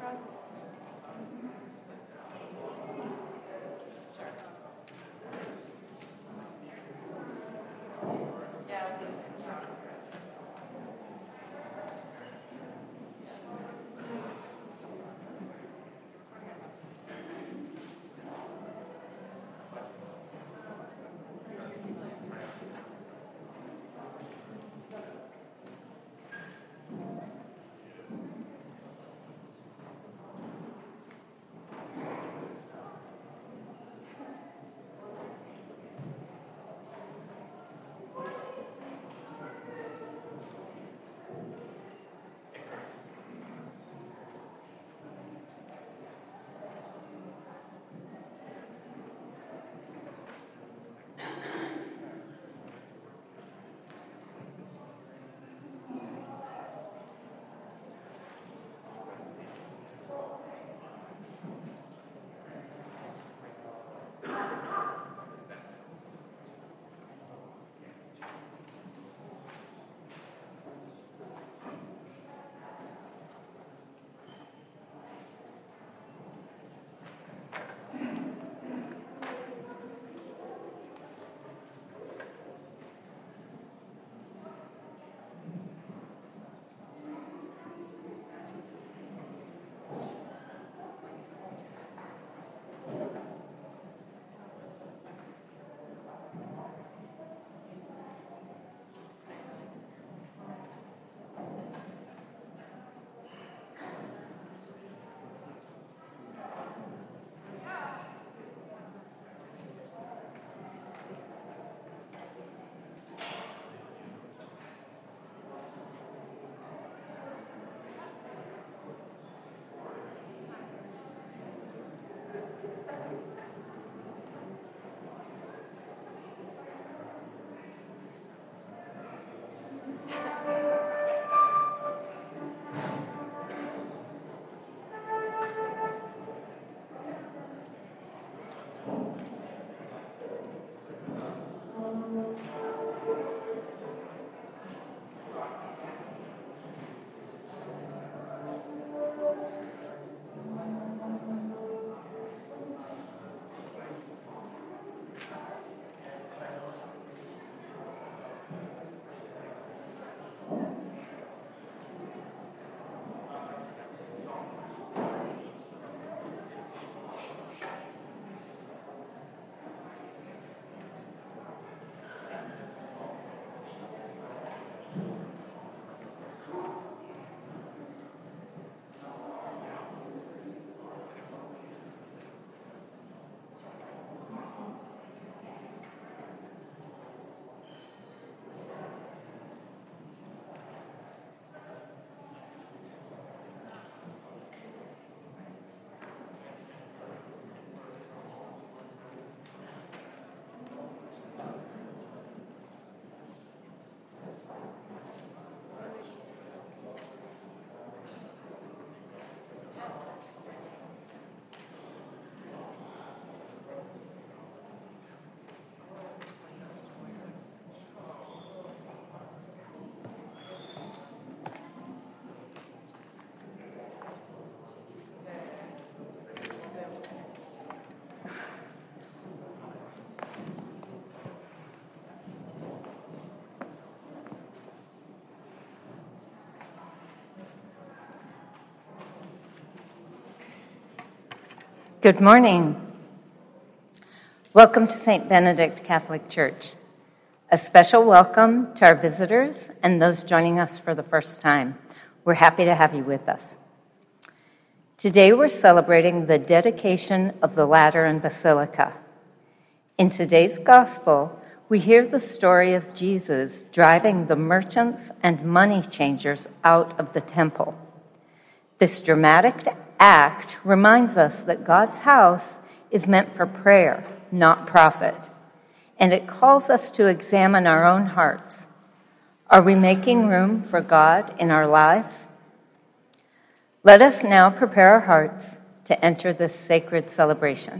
Good morning. Welcome to St. Benedict Catholic Church. A special welcome to our visitors and those joining us for the first time. We're happy to have you with us. Today we're celebrating the dedication of the Lateran Basilica. In today's gospel, we hear the story of Jesus driving the merchants and money changers out of the temple. This dramatic act reminds us that God's house is meant for prayer, not profit, and it calls us to examine our own hearts. Are we making room for God in our lives? Let us now prepare our hearts to enter this sacred celebration.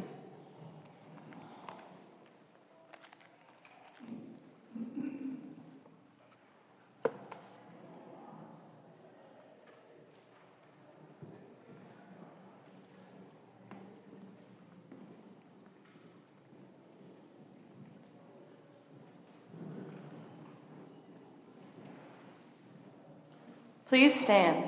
Please stand.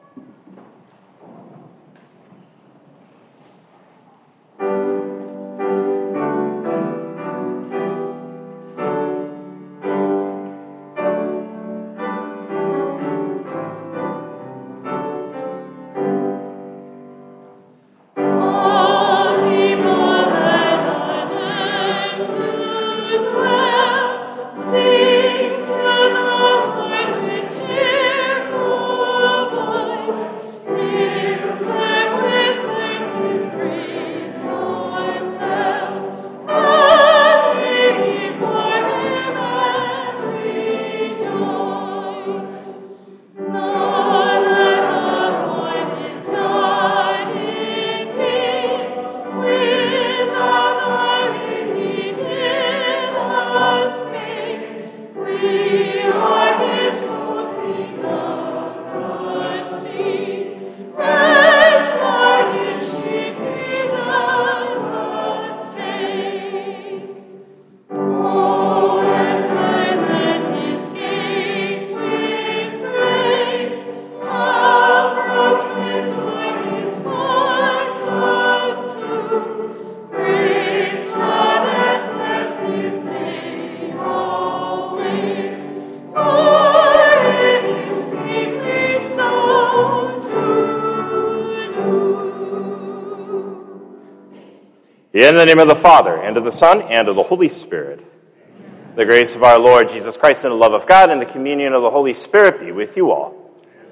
In the name of the Father, and of the Son, and of the Holy Spirit. The grace of our Lord Jesus Christ and the love of God and the communion of the Holy Spirit be with you all.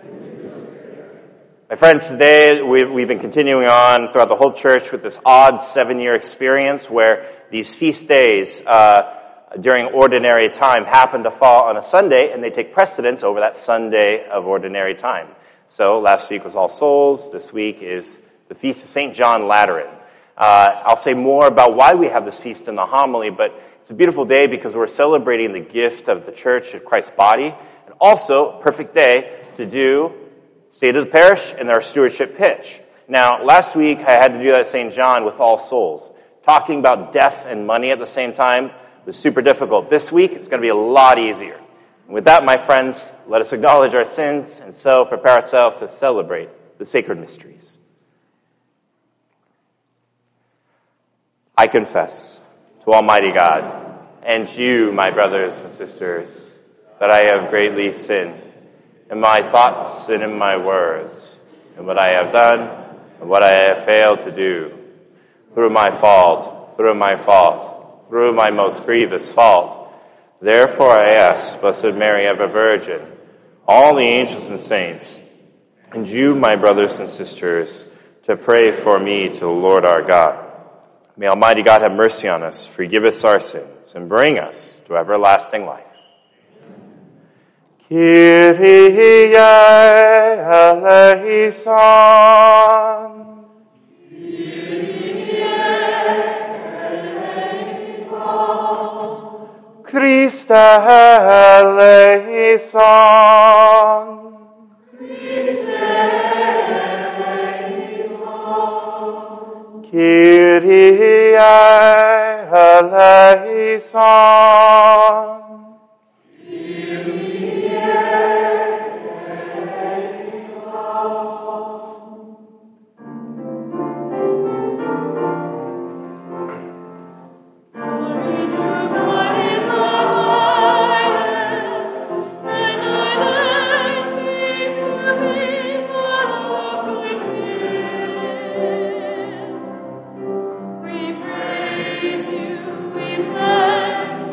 My friends, today we've been continuing on throughout the whole church with this odd 7-year experience where these feast days during ordinary time happen to fall on a Sunday, and they take precedence over that Sunday of ordinary time. So last week was All Souls. This week is the Feast of St. John Lateran. I'll say more about why we have this feast in the homily, but it's a beautiful day because we're celebrating the gift of the church of Christ's body, and also perfect day to do State of the Parish and our stewardship pitch. Now, last week I had to do that at St. John with All Souls. Talking about death and money at the same time was super difficult. This week it's going to be a lot easier. And with that, my friends, let us acknowledge our sins and so prepare ourselves to celebrate the sacred mysteries. I confess to Almighty God and to you, my brothers and sisters, that I have greatly sinned in my thoughts and in my words, in what I have done and what I have failed to do, through my fault, through my most grievous fault. Therefore I ask, Blessed Mary, ever Virgin, all the angels and saints, and you, my brothers and sisters, to pray for me to the Lord our God. May Almighty God have mercy on us, forgive us our sins, and bring us to everlasting life. Kyrie eleison. Kyrie eleison. Christe eleison. Kyrie eleison. Kyrie eleison. Glory to God in the highest, and on earth peace to people of good will. We praise you, we bless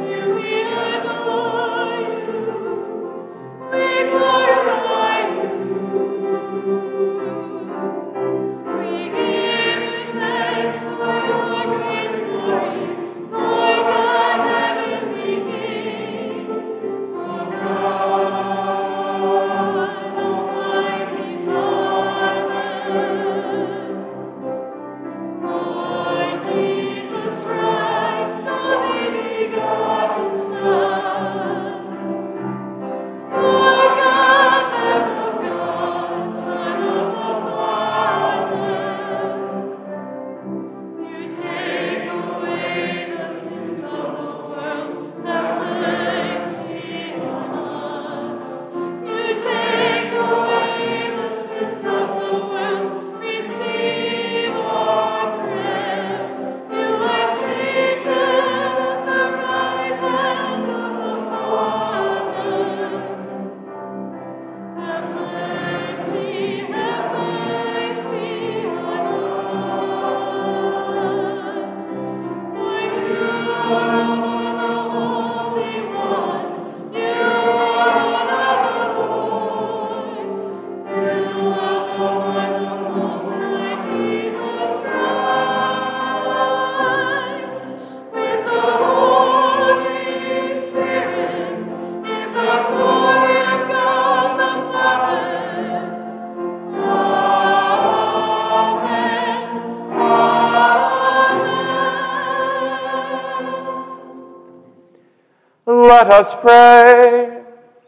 us pray.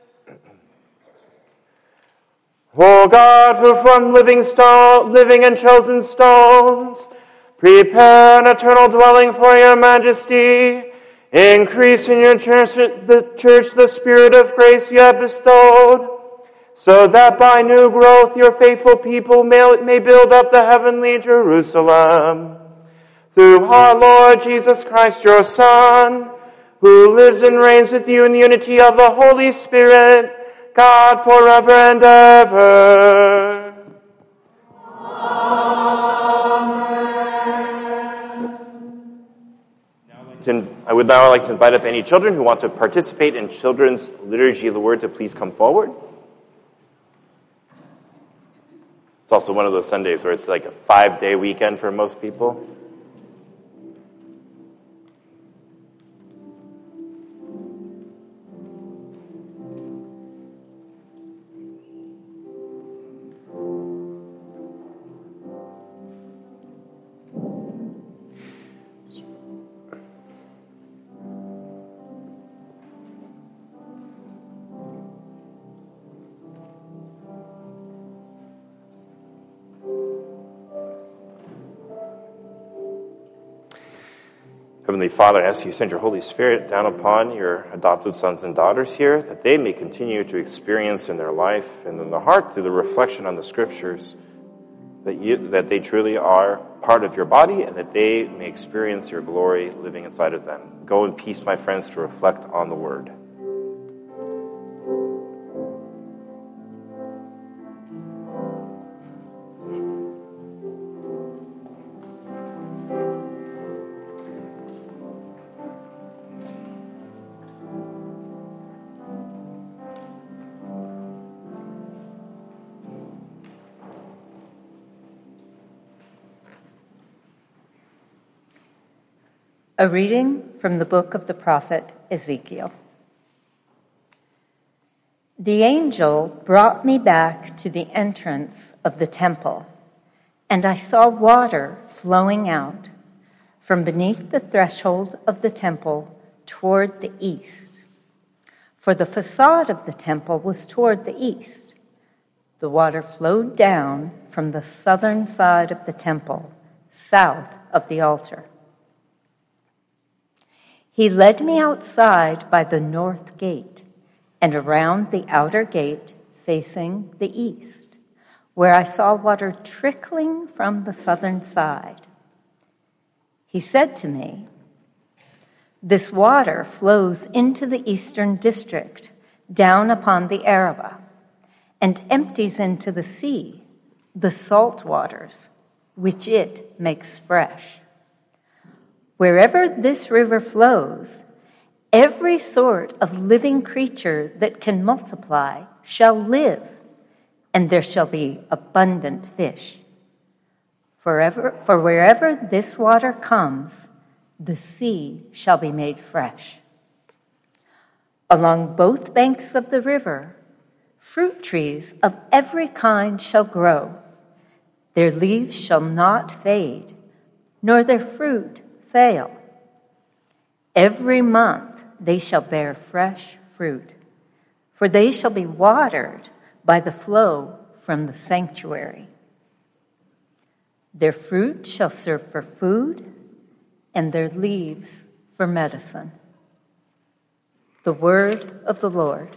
O God, who from living and chosen stones, prepare an eternal dwelling for your majesty, increase in your church the spirit of grace you have bestowed, so that by new growth your faithful people may build up the heavenly Jerusalem. Through our Lord Jesus Christ, your Son, who lives and reigns with you in the unity of the Holy Spirit, God, forever and ever. I would now like to invite up any children who want to participate in children's liturgy of the word to please come forward. It's also one of those Sundays where it's like a 5-day weekend for most people. Heavenly Father, as you send your Holy Spirit down upon your adopted sons and daughters here, that they may continue to experience in their life and in their heart through the reflection on the Scriptures that they truly are part of your body and that they may experience your glory living inside of them. Go in peace, my friends, to reflect on the Word. A reading from the book of the prophet Ezekiel. The angel brought me back to the entrance of the temple, and I saw water flowing out from beneath the threshold of the temple toward the east. For the facade of the temple was toward the east. The water flowed down from the southern side of the temple, south of the altar. He led me outside by the north gate and around the outer gate facing the east, where I saw water trickling from the southern side. He said to me, "This water flows into the eastern district, down upon the Arabah, and empties into the sea, the salt waters, which it makes fresh. Wherever this river flows, every sort of living creature that can multiply shall live, and there shall be abundant fish. For wherever this water comes, the sea shall be made fresh. Along both banks of the river, fruit trees of every kind shall grow. Their leaves shall not fade, nor their fruit fail. Every month they shall bear fresh fruit, for they shall be watered by the flow from the sanctuary. Their fruit shall serve for food, and their leaves for medicine." The word of the Lord.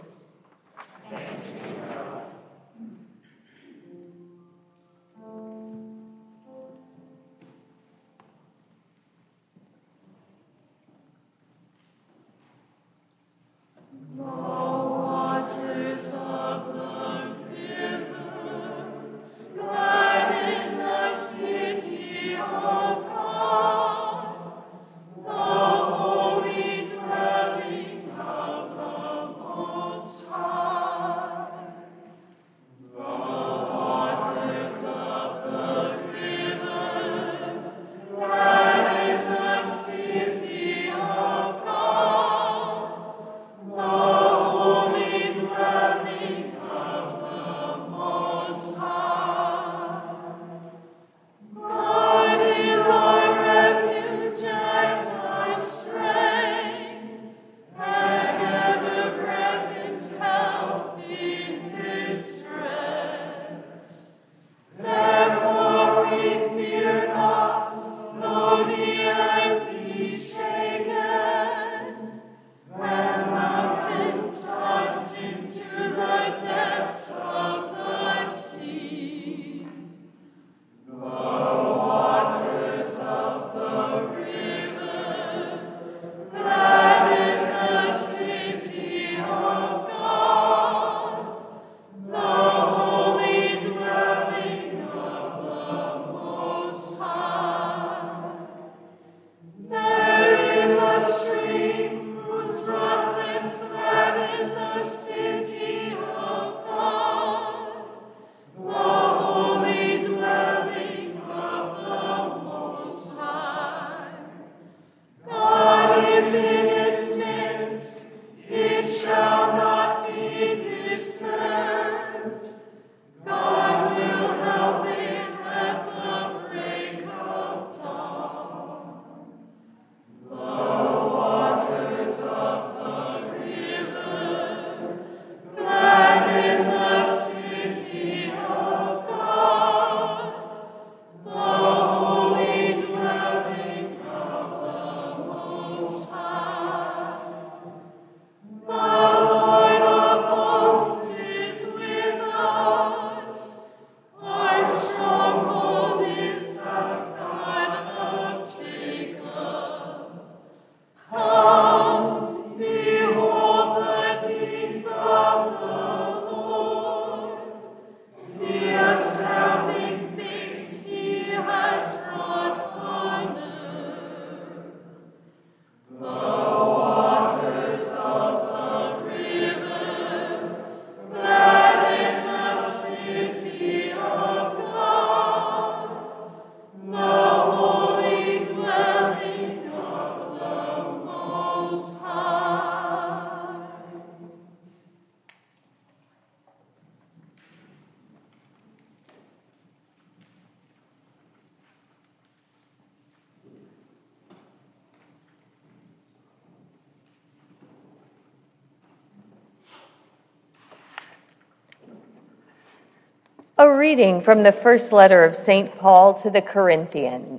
A reading from the first letter of St. Paul to the Corinthians.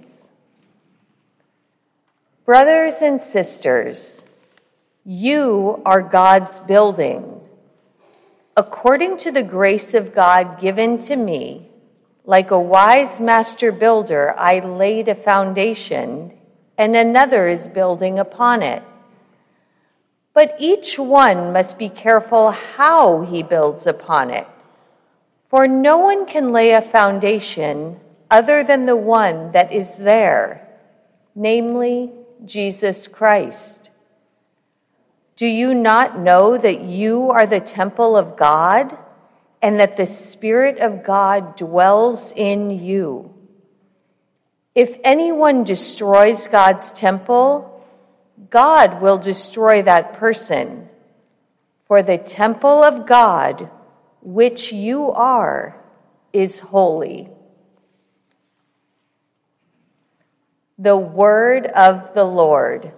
Brothers and sisters, you are God's building. According to the grace of God given to me, like a wise master builder, I laid a foundation, and another is building upon it. But each one must be careful how he builds upon it. For no one can lay a foundation other than the one that is there, namely Jesus Christ. Do you not know that you are the temple of God and that the Spirit of God dwells in you? If anyone destroys God's temple, God will destroy that person. For the temple of God, which you are, is holy. The word of the Lord.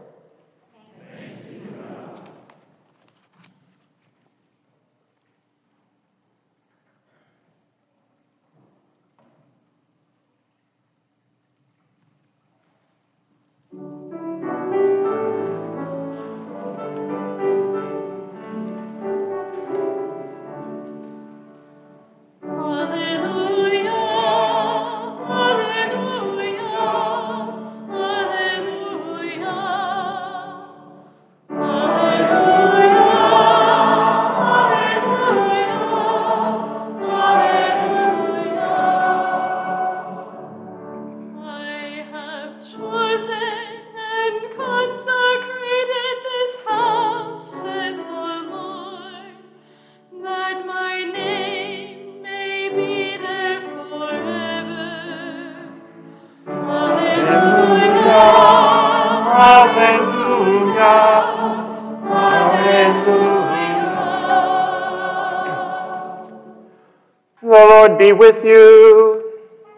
The Lord be with you.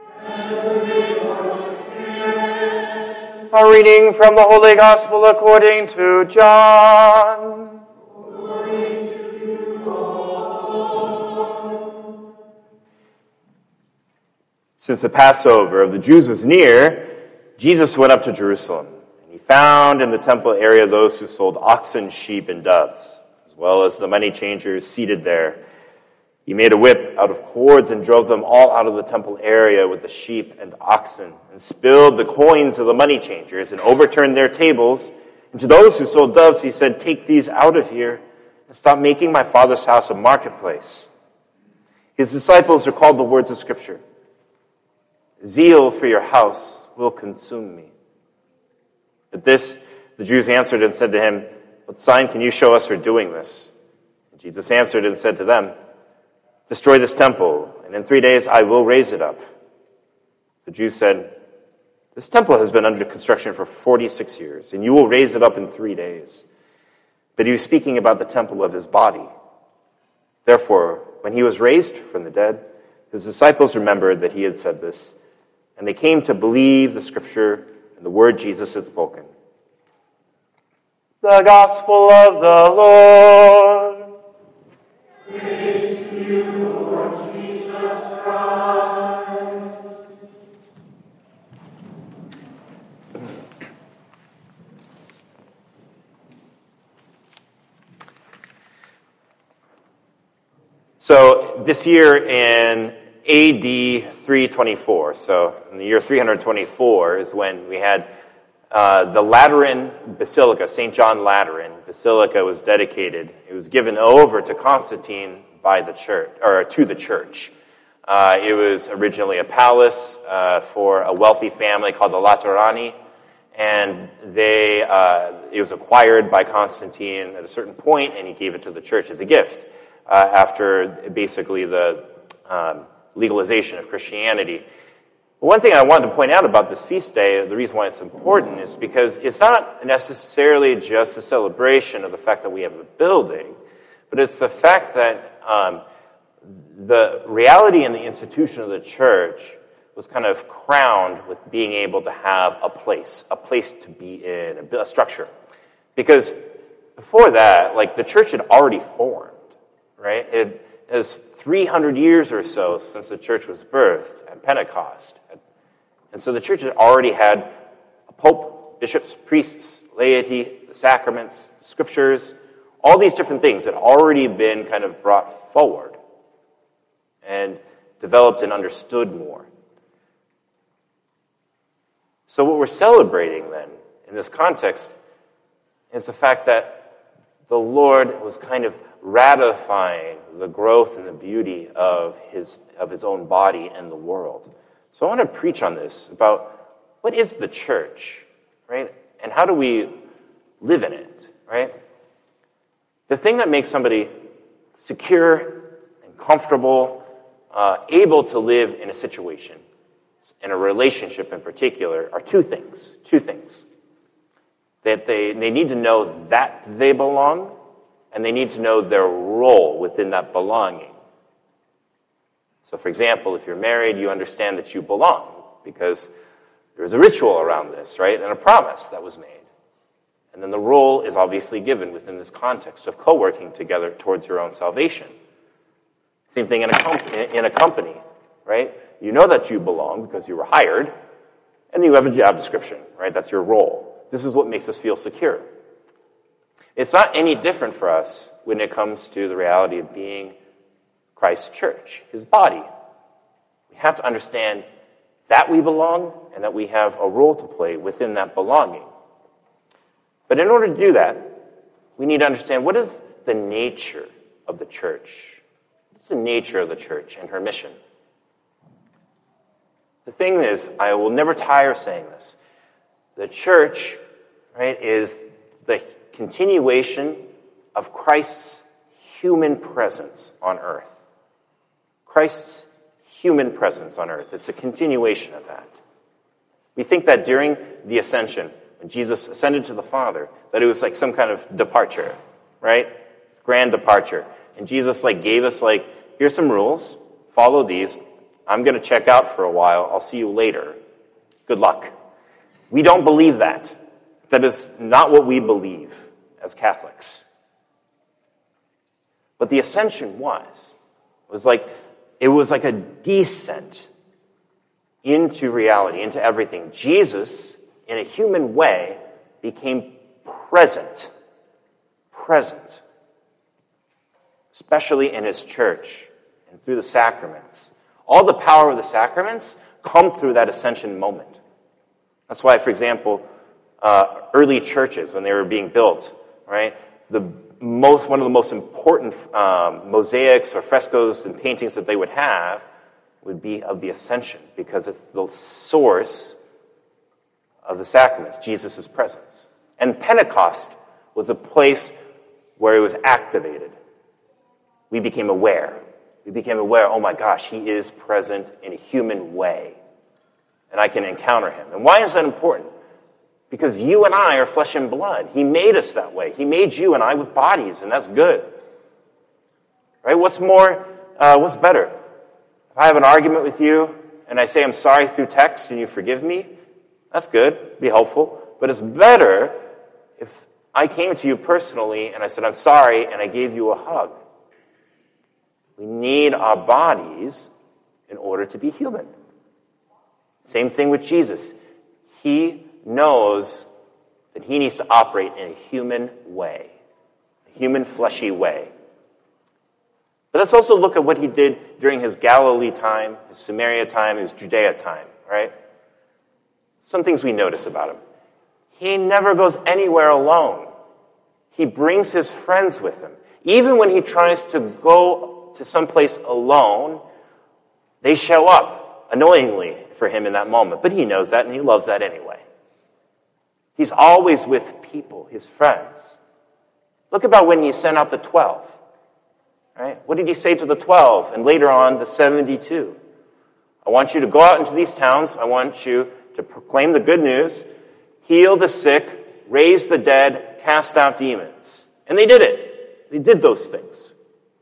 A reading from the Holy Gospel according to John. Since the Passover of the Jews was near, Jesus went up to Jerusalem. And he found in the temple area those who sold oxen, sheep, and doves, as well as the money changers seated there. He made a whip out of cords and drove them all out of the temple area with the sheep and oxen, and spilled the coins of the money changers and overturned their tables. And to those who sold doves, he said, "Take these out of here and stop making my Father's house a marketplace." His disciples recalled the words of Scripture, "Zeal for your house will consume me." At this, the Jews answered and said to him, "What sign can you show us for doing this?" And Jesus answered and said to them, "Destroy this temple, and in 3 days I will raise it up." The Jews said, "This temple has been under construction for 46 years, and you will raise it up in 3 days." But he was speaking about the temple of his body. Therefore, when he was raised from the dead, his disciples remembered that he had said this, and they came to believe the Scripture and the word Jesus had spoken. The Gospel of the Lord. Praise to you, Lord Jesus Christ. So this year in AD 324, so in the year 324 is when we had the Lateran Basilica, St. John Lateran Basilica was dedicated. It was given over to Constantine by the church, or to the church. It was originally a palace for a wealthy family called the Laterani, and it was acquired by Constantine at a certain point, and he gave it to the church as a gift after basically the legalization of Christianity. One thing I wanted to point out about this feast day, the reason why it's important, is because it's not necessarily just a celebration of the fact that we have a building, but it's the fact that the reality and the institution of the church was kind of crowned with being able to have a place to be in, a structure. Because before that, like, the church had already formed, right? as 300 years or so since the church was birthed at Pentecost. And so the church had already had a pope, bishops, priests, laity, the sacraments, scriptures, all these different things had already been kind of brought forward and developed and understood more. So what we're celebrating then in this context is the fact that the Lord was kind of ratifying the growth and the beauty of his own body and the world. So I want to preach on this about what is the church, right? And how do we live in it, right? The thing that makes somebody secure and comfortable, able to live in a situation, in a relationship in particular, are two things. That they need to know that they belong, and they need to know their role within that belonging. So, for example, if you're married, you understand that you belong, because there's a ritual around this, right? And a promise that was made. And then the role is obviously given within this context of co-working together towards your own salvation. Same thing in a company, right? You know that you belong because you were hired, and you have a job description, right? That's your role. This is what makes us feel secure. It's not any different for us when it comes to the reality of being Christ's church, his body. We have to understand that we belong and that we have a role to play within that belonging. But in order to do that, we need to understand what is the nature of the church. What's the nature of the church and her mission? The thing is, I will never tire of saying this. The church, right, is the continuation of Christ's human presence on earth. Christ's human presence on earth. It's a continuation of that. We think that during the ascension, when Jesus ascended to the Father, that it was like some kind of departure, right? Grand departure. And Jesus gave us here's some rules, follow these. I'm going to check out for a while. I'll see you later. Good luck. We don't believe that. That is not what we believe as Catholics. But the ascension was like a descent into reality, into everything. Jesus, in a human way, became present, especially in his church and through the sacraments. All the power of the sacraments come through that ascension moment. That's why, for example, early churches, when they were being built, right, one of the most important mosaics or frescoes and paintings that they would have would be of the ascension, because it's the source of the sacraments, Jesus' presence. And Pentecost was a place where it was activated. We became aware. Oh my gosh, he is present in a human way. And I can encounter him. And why is that important? Because you and I are flesh and blood. He made us that way. He made you and I with bodies, and that's good. Right? What's better? If I have an argument with you, and I say I'm sorry through text, and you forgive me, that's good, be helpful. But it's better if I came to you personally, and I said I'm sorry, and I gave you a hug. We need our bodies in order to be human. Same thing with Jesus. He knows that he needs to operate in a human way, a human fleshy way. But let's also look at what he did during his Galilee time, his Samaria time, his Judea time, right? Some things we notice about him. He never goes anywhere alone. He brings his friends with him. Even when he tries to go to someplace alone, they show up, annoyingly for him in that moment. But he knows that, and he loves that anyway. He's always with people, his friends. Look about when he sent out the 12. Right? What did he say to the 12 and later on the 72? I want you to go out into these towns. I want you to proclaim the good news, heal the sick, raise the dead, cast out demons. And they did it. They did those things.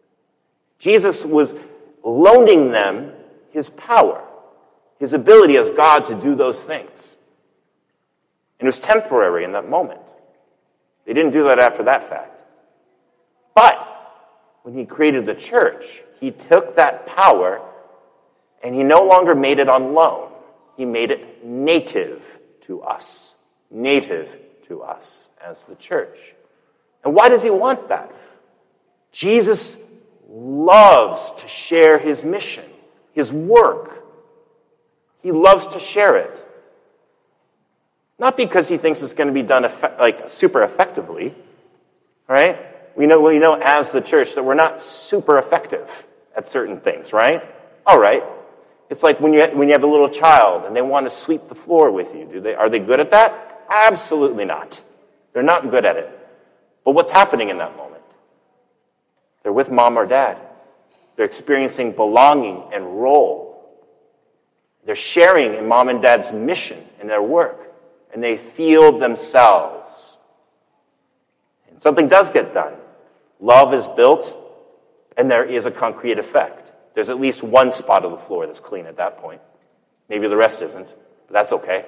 Jesus was loaning them his power, his ability as God to do those things. And it was temporary in that moment. They didn't do that after that fact. But when he created the church, he took that power and he no longer made it on loan. He made it native to us. Native to us as the church. And why does he want that? Jesus loves to share his mission, his work. He loves to share it. Not because he thinks it's going to be done super effectively, right? We know as the church that we're not super effective at certain things, right? All right. It's like when you have a little child and they want to sweep the floor with you. Are they good at that? Absolutely not. They're not good at it. But what's happening in that moment? They're with mom or dad. They're experiencing belonging and role. They're sharing in mom and dad's mission and their work. And they feel themselves. And something does get done. Love is built, and there is a concrete effect. There's at least one spot of the floor that's clean at that point. Maybe the rest isn't, but that's okay.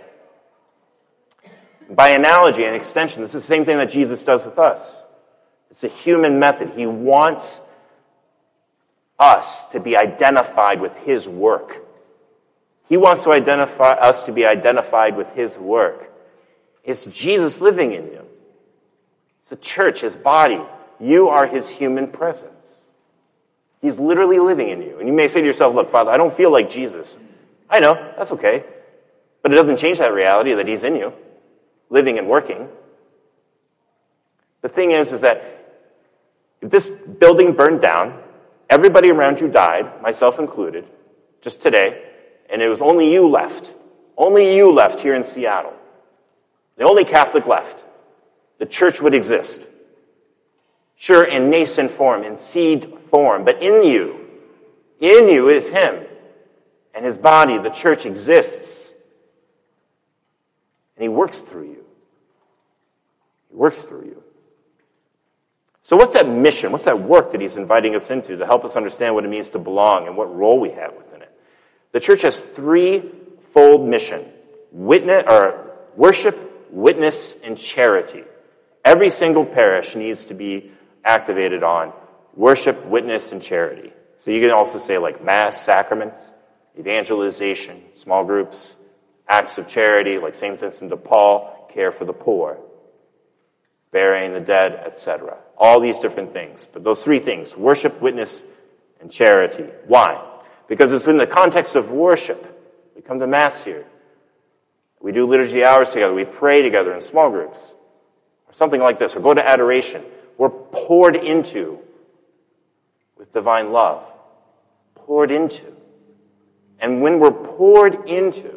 By analogy and extension, this is the same thing that Jesus does with us. It's a human method. He wants us to be identified with his work. He wants to identify us to be identified with his work. It's Jesus living in you. It's the church, his body. You are his human presence. He's literally living in you. And you may say to yourself, look, Father, I don't feel like Jesus. I know, that's okay. But it doesn't change that reality that he's in you, living and working. The thing is that if this building burned down, everybody around you died, myself included, just today, and it was only you left here in Seattle, the only Catholic left, the church would exist. Sure, in nascent form, in seed form, but in you is him. And his body, the church, exists. And he works through you. He works through you. So what's that mission? What's that work that he's inviting us into to help us understand what it means to belong and what role we have within it? The church has threefold mission: worship, witness, and charity. Every single parish needs to be activated on worship, witness, and charity. So you can also say like mass, sacraments, evangelization, small groups, acts of charity like St. Vincent de Paul, care for the poor, burying the dead, etc. All these different things. But those three things: worship, witness, and charity. Why? Because it's in the context of worship. We come to Mass here. We do liturgy hours together. We pray together in small groups. Or something like this. Or go to adoration. We're poured into with divine love. Poured into. And when we're poured into,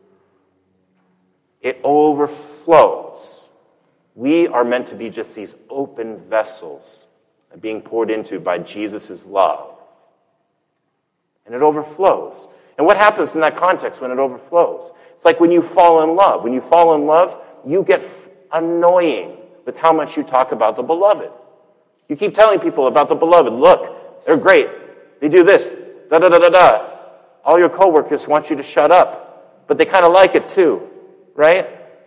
it overflows. We are meant to be just these open vessels being poured into by Jesus' love. And it overflows. And what happens in that context when it overflows? It's like when you fall in love. When you fall in love, you get annoying with how much you talk about the beloved. You keep telling people about the beloved. Look, they're great. They do this. Da-da-da-da-da. All your coworkers want you to shut up. But they kind of like it too. Right?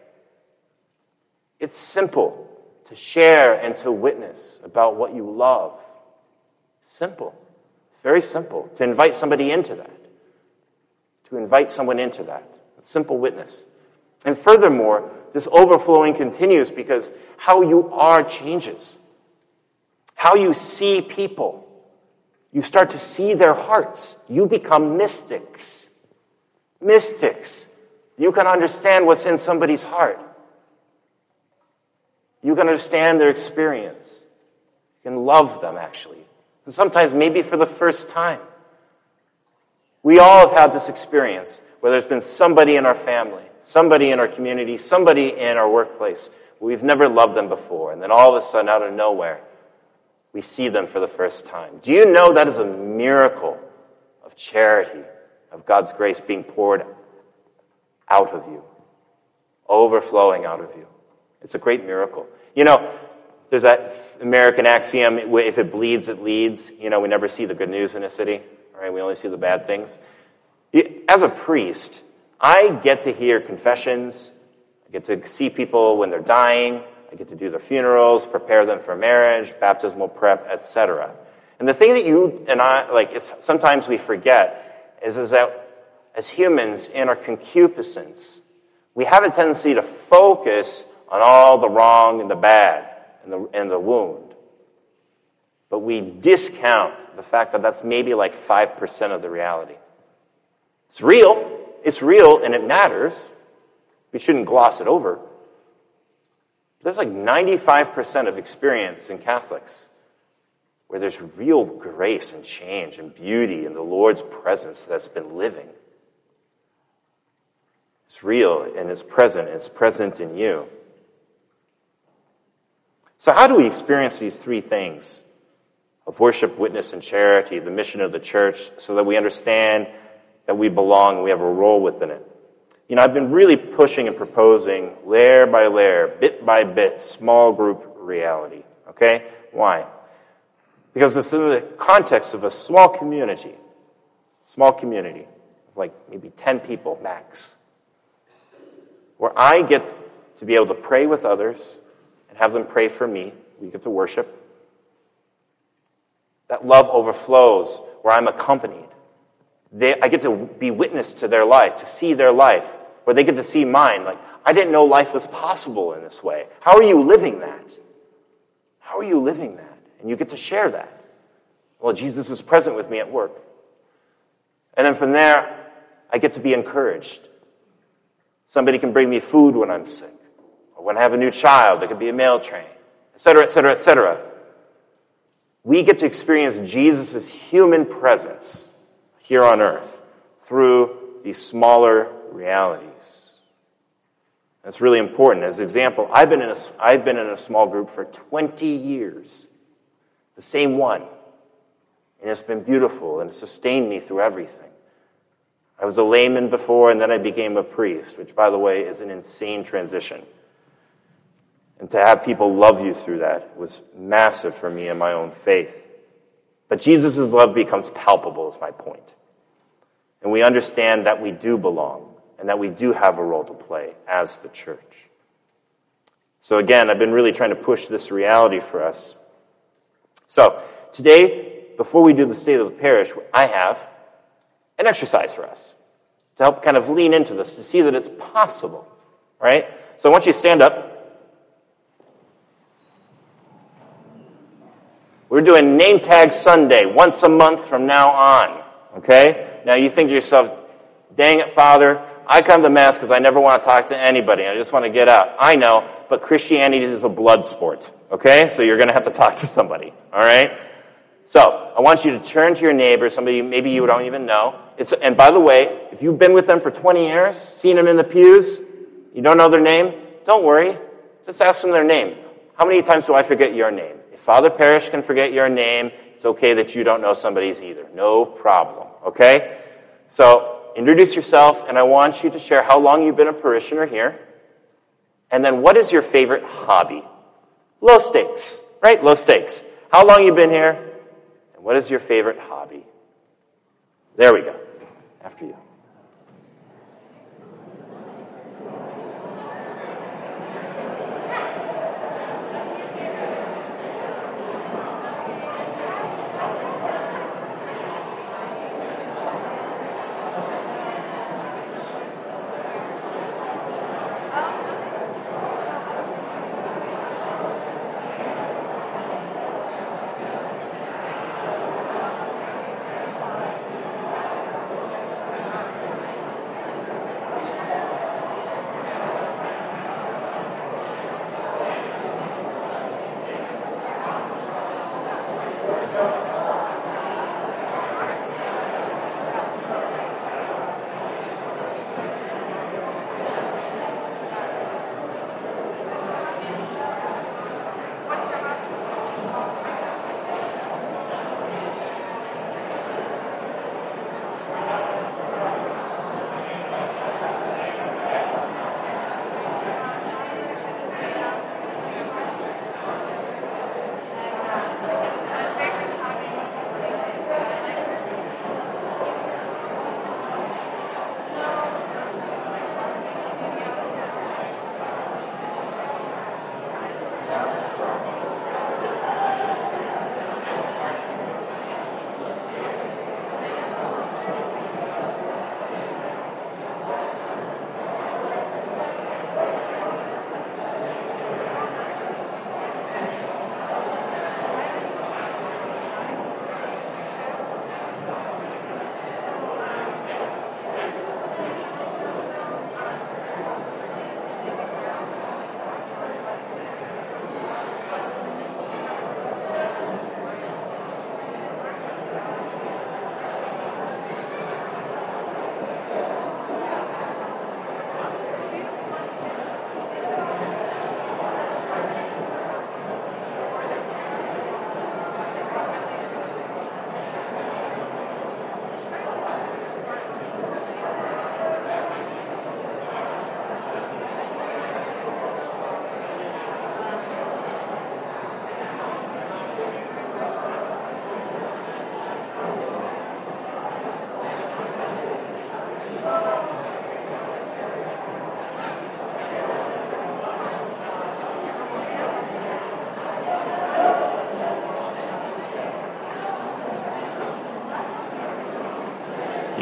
It's simple to share and to witness about what you love. Simple. Very simple. To invite somebody into that. To invite someone into that. A simple witness. And furthermore, this overflowing continues because how you are changes. How you see people. You start to see their hearts. You become mystics. Mystics. You can understand what's in somebody's heart. You can understand their experience. You can love them, actually. And sometimes maybe for the first time. We all have had this experience where there's been somebody in our family, somebody in our community, somebody in our workplace. We've never loved them before. And then all of a sudden, out of nowhere, we see them for the first time. Do you know that is a miracle of charity, of God's grace being poured out of you, overflowing out of you? It's a great miracle. You know, there's that American axiom, if it bleeds, it leads. You know, we never see the good news in a city, right? We only see the bad things. As a priest, I get to hear confessions. I get to see people when they're dying. I get to do their funerals, prepare them for marriage, baptismal prep, etc. And the thing that you and I, sometimes we forget is that as humans, in our concupiscence, we have a tendency to focus on all the wrong and the bad and the wound. But we discount the fact that that's maybe like 5% of the reality. It's real, and it matters. We shouldn't gloss it over. There's like 95% of experience in Catholics where there's real grace and change and beauty in the Lord's presence that's been living. It's real and it's present in you. So how do we experience these three things of worship, witness, and charity, the mission of the church, so that we understand that we belong and we have a role within it? I've been really pushing and proposing layer by layer, bit by bit, small group reality. Okay? Why? Because it's in the context of a small community, of like maybe 10 people max, where I get to be able to pray with others and have them pray for me. We get to worship. That love overflows where I'm accompanied. I get to be witness to their life, to see their life, where they get to see mine. Like, I didn't know life was possible in this way. How are you living that? How are you living that? And you get to share that. Well, Jesus is present with me at work. And then from there, I get to be encouraged. Somebody can bring me food when I'm sick. Or when I have a new child, there could be a mail train, etc., etc., etc. We get to experience Jesus' human presence here on earth through these smaller realities. That's really important. As an example, I've been in a small group for 20 years. The same one. And it's been beautiful and it sustained me through everything. I was a layman before and then I became a priest, which, by the way, is an insane transition. And to have people love you through that was massive for me in my own faith. But Jesus' love becomes palpable, is my point. And we understand that we do belong and that we do have a role to play as the church. So again, I've been really trying to push this reality for us. So today, before we do the state of the parish, I have an exercise for us to help kind of lean into this, to see that it's possible, right? So I want you to stand up. We're doing Name Tag Sunday once a month from now on, okay? Now you think to yourself, dang it, Father, I come to Mass because I never want to talk to anybody. I just want to get out. I know, but Christianity is a blood sport, okay? So you're going to have to talk to somebody, all right? So I want you to turn to your neighbor, somebody maybe you don't even know. And by the way, if you've been with them for 20 years, seen them in the pews, you don't know their name, don't worry. Just ask them their name. How many times do I forget your name? If Father Parish can forget your name, it's okay that you don't know somebody's either. No problem, okay? So introduce yourself, and I want you to share how long you've been a parishioner here. And then what is your favorite hobby? Low stakes, right? Low stakes. How long you've been here? And what is your favorite hobby? There we go. After you.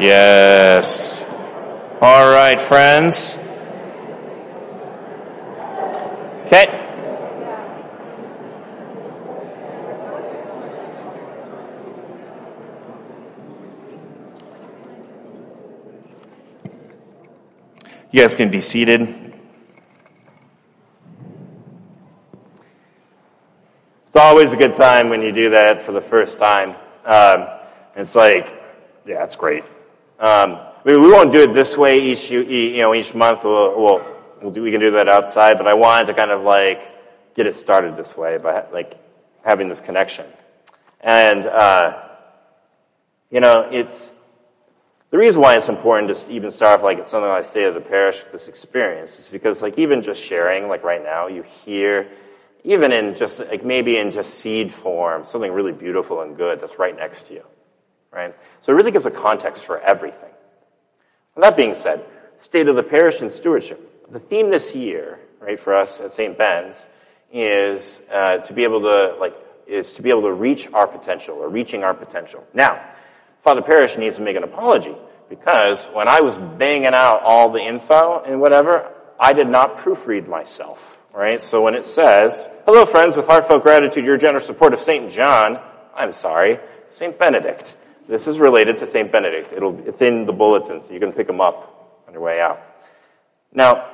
Yes. All right, friends. Okay. You guys can be seated. It's always a good time when you do that for the first time. It's like, yeah, it's great. We won't do it this way each month. We can do that outside, but I wanted to kind of like get it started this way by like having this connection. And it's the reason why it's important to even start off like at something like State of the Parish with this experience is because like even just sharing, like right now, you hear even in just like maybe in just seed form something really beautiful and good that's right next to you, right? So it really gives a context for everything. And that being said, State of the Parish and stewardship. The theme this year, right, for us at St. Ben's is to be able to reach our potential or reaching our potential. Now, Father Parish needs to make an apology because when I was banging out all the info and whatever, I did not proofread myself, right? So when it says, "Hello friends, with heartfelt gratitude, your generous support of St. John," I'm sorry, St. Benedict. This is related to St. Benedict. It's in the bulletin, so you can pick them up on your way out. Now,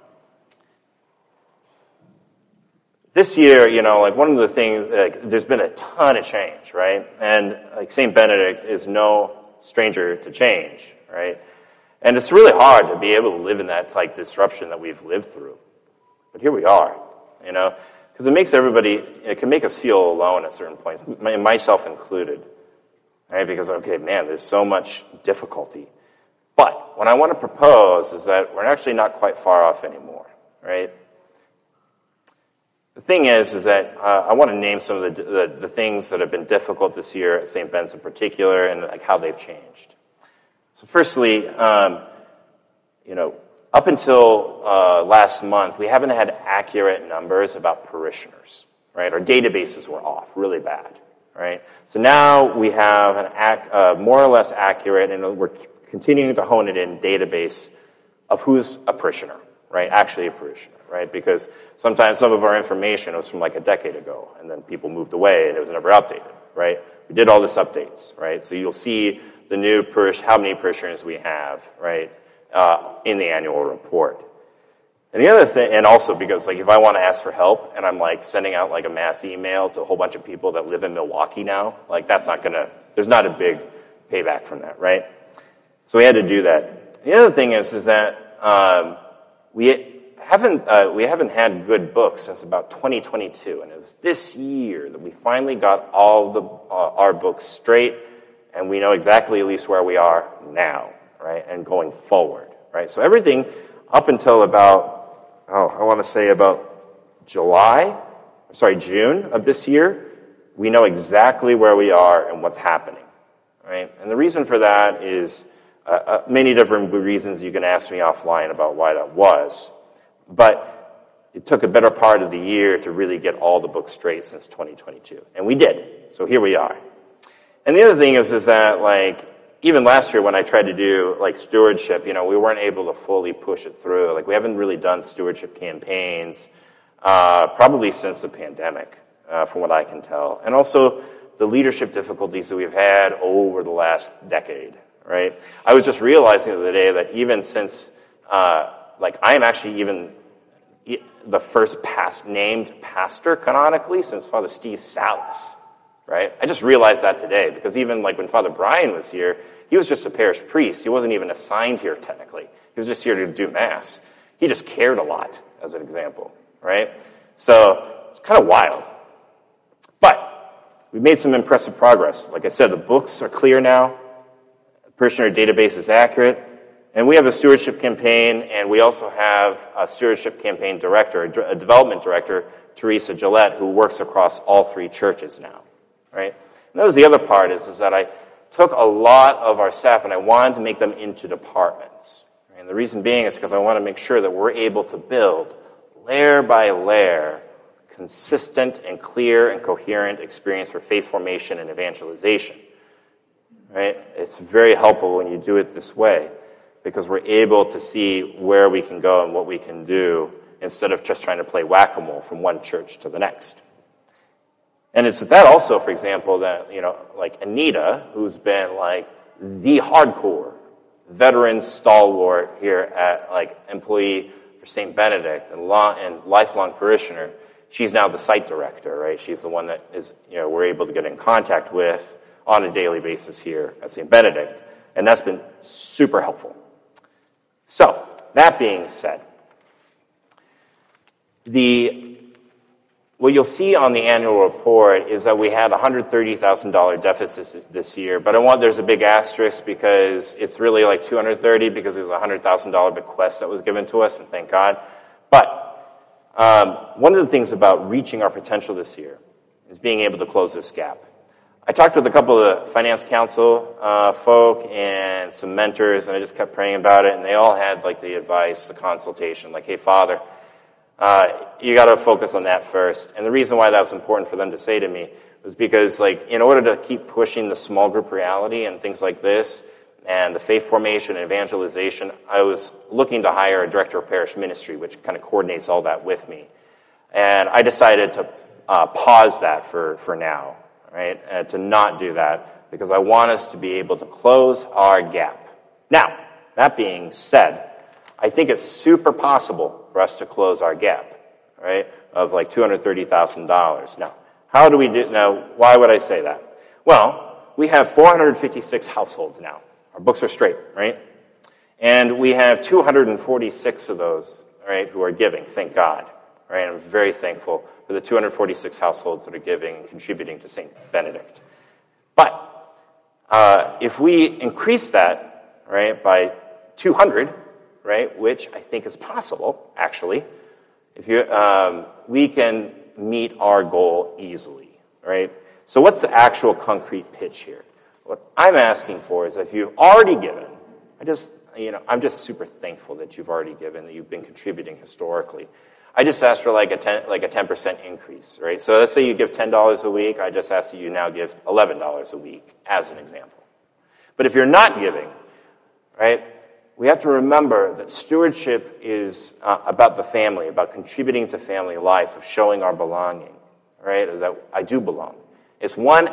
this year, like one of the things, there's been a ton of change, right? And like St. Benedict is no stranger to change, right? And it's really hard to be able to live in that like disruption that we've lived through. But here we are, because it can make us feel alone at certain points, myself included, right? Because, okay, man, there's so much difficulty. But what I want to propose is that we're actually not quite far off anymore, right? The thing is that I want to name some of the things that have been difficult this year at St. Ben's in particular and like how they've changed. So firstly, up until last month, we haven't had accurate numbers about parishioners, right? Our databases were off really bad, right? So now we have an more or less accurate, and we're continuing to hone it in, database of who's a parishioner, right? Actually a parishioner. Right? Because sometimes some of our information was from like a decade ago, and then people moved away, and it was never updated, right? We did all this updates, right? So you'll see the new how many parishioners we have, right, in the annual report. And the other thing, and also because like if I want to ask for help, and I'm like sending out like a mass email to a whole bunch of people that live in Milwaukee now, like there's not a big payback from that, right? So we had to do that. The other thing is that we haven't had good books since about 2022, and it was this year that we finally got all our books straight, and we know exactly at least where we are now, right, and going forward, right? So everything up until about, I want to say about June of this year, we know exactly where we are and what's happening, right? And the reason for that is many different reasons. You can ask me offline about why that was. But it took a better part of the year to really get all the books straight since 2022. And we did. So here we are. And the other thing is that like, even last year when I tried to do like stewardship, we weren't able to fully push it through. Like we haven't really done stewardship campaigns, probably since the pandemic, from what I can tell. And also the leadership difficulties that we've had over the last decade, right? I was just realizing the other day that even since, I am actually even the first named pastor canonically since Father Steve Salas, right? I just realized that today because even like when Father Brian was here, he was just a parish priest. He wasn't even assigned here technically. He was just here to do Mass. He just cared a lot, as an example, right? So it's kind of wild. But we've made some impressive progress. Like I said, the books are clear now. The parishioner database is accurate. And we have a stewardship campaign, and we also have a stewardship campaign director, a development director, Teresa Gillette, who works across all three churches now, right? And that was the other part is that I took a lot of our staff and I wanted to make them into departments. Right? And the reason being is because I want to make sure that we're able to build layer by layer consistent and clear and coherent experience for faith formation and evangelization. right? It's very helpful when you do it this way because we're able to see where we can go and what we can do instead of just trying to play whack-a-mole from one church to the next. And it's with that also, for example, that, like Anita, who's been like the hardcore veteran stalwart here at employee for St. Benedict and lifelong parishioner, she's now the site director, right? She's the one that is, we're able to get in contact with on a daily basis here at St. Benedict. And that's been super helpful. So, that being said, what you'll see on the annual report is that we had a $130,000 deficit this year, but there's a big asterisk because it's really like $230 because there's a $100,000 bequest that was given to us, and thank God. But one of the things about reaching our potential this year is being able to close this gap. I talked with a couple of the finance council folk and some mentors, and I just kept praying about it, and they all had the advice, the consultation, hey, Father, you got to focus on that first. And the reason why that was important for them to say to me was because, in order to keep pushing the small group reality and things like this, and the faith formation and evangelization, I was looking to hire a director of parish ministry, which kind of coordinates all that with me. And I decided to pause that for now, right? And to not do that, because I want us to be able to close our gap. Now, that being said, I think it's super possible for us to close our gap, right, of $230,000. Now, how do we do? Now, why would I say that? Well, we have 456 households now. Our books are straight, right? And we have 246 of those, right, who are giving, thank God, right? I'm very thankful for the 246 households that are giving and contributing to St. Benedict. But if we increase that, right, by 200, right, which I think is possible, actually, we can meet our goal easily, right? So what's the actual concrete pitch here? What I'm asking for is if you've already given, I'm just super thankful that you've already given, that you've been contributing historically. I just asked for a 10% increase, right? So let's say you give $10 a week. I just ask that you now give $11 a week, as an example. But if you're not giving, right, we have to remember that stewardship is about the family, about contributing to family life, of showing our belonging, right? That I do belong. It's one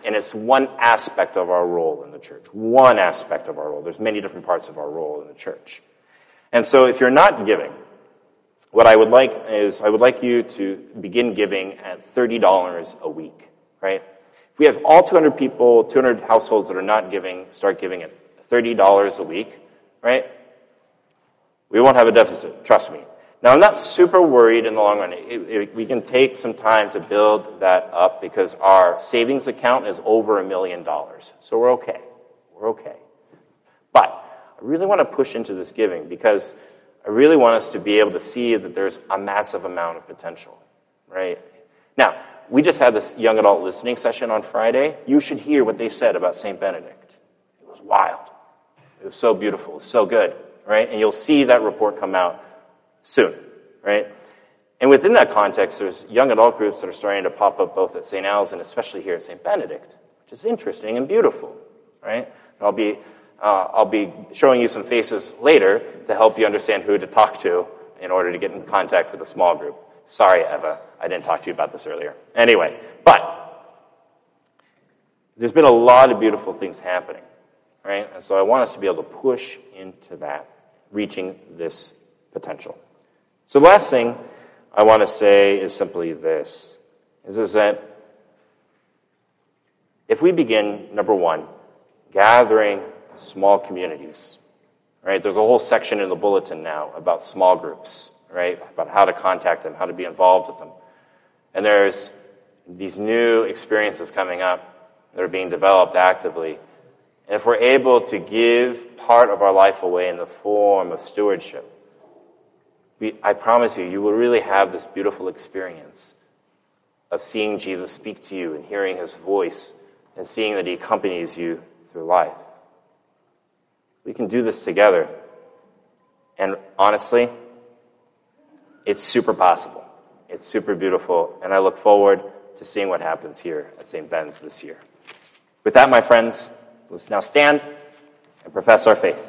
aspect of our role in the church. One aspect of our role. There's many different parts of our role in the church. And so if you're not giving, what I would like you to begin giving at $30 a week, right? If we have all 200 people, 200 households that are not giving, start giving at $30 a week, right? We won't have a deficit, trust me. Now, I'm not super worried in the long run. We can take some time to build that up because our savings account is over $1 million. So we're okay. We're okay. But I really want to push into this giving because I really want us to be able to see that there's a massive amount of potential, right? Now, we just had this young adult listening session on Friday. You should hear what they said about St. Benedict. It was wild. It was so beautiful. It was so good, right? And you'll see that report come out soon, right? And within that context, there's young adult groups that are starting to pop up both at St. Al's and especially here at St. Benedict, which is interesting and beautiful, right? And I'll be showing you some faces later to help you understand who to talk to in order to get in contact with a small group. Sorry, Eva, I didn't talk to you about this earlier. Anyway, but there's been a lot of beautiful things happening, right? And so I want us to be able to push into that, reaching this potential. So the last thing I want to say is simply this, is that if we begin, number one, gathering small communities, right? There's a whole section in the bulletin now about small groups, right? About how to contact them, how to be involved with them. And there's these new experiences coming up that are being developed actively. And if we're able to give part of our life away in the form of stewardship, I promise you will really have this beautiful experience of seeing Jesus speak to you and hearing his voice and seeing that he accompanies you through life. We can do this together. And honestly, it's super possible. It's super beautiful. And I look forward to seeing what happens here at St. Ben's this year. With that, my friends, Let's now stand and profess our faith.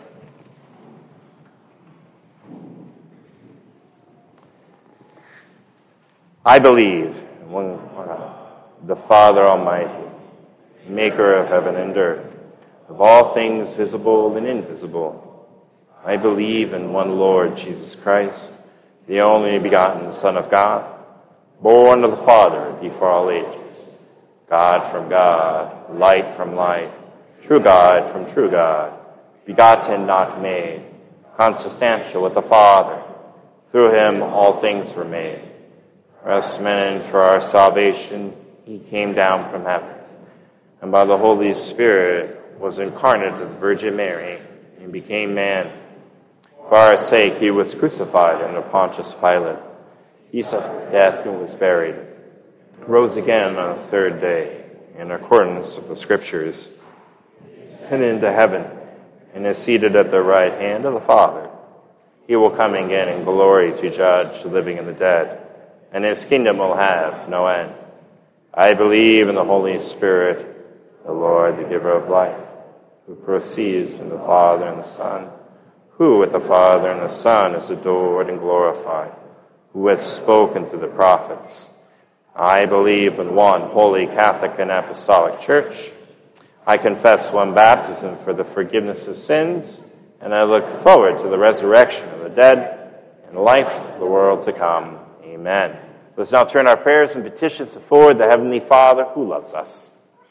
I believe in one God, the Father Almighty, maker of heaven and earth, of all things visible and invisible. I believe in one Lord Jesus Christ, the only begotten Son of God, born of the Father before all ages, God from God, light from light, true God from true God, begotten, not made, consubstantial with the Father. Through him all things were made. For us men and for our salvation, he came down from heaven, and by the Holy Spirit was incarnate of the Virgin Mary and became man. For our sake he was crucified under Pontius Pilate. He suffered death and was buried, rose again on the third day, in accordance with the Scriptures, and into heaven, and is seated at the right hand of the Father. He will come again in glory to judge the living and the dead, and his kingdom will have no end. I believe in the Holy Spirit, the Lord, the giver of life, who proceeds from the Father and the Son, who with the Father and the Son is adored and glorified, who has spoken to the prophets. I believe in one holy Catholic and Apostolic Church. I confess one baptism for the forgiveness of sins, and I look forward to the resurrection of the dead and life of the world to come. Amen. Let's now turn our prayers and petitions before the Heavenly Father who loves us.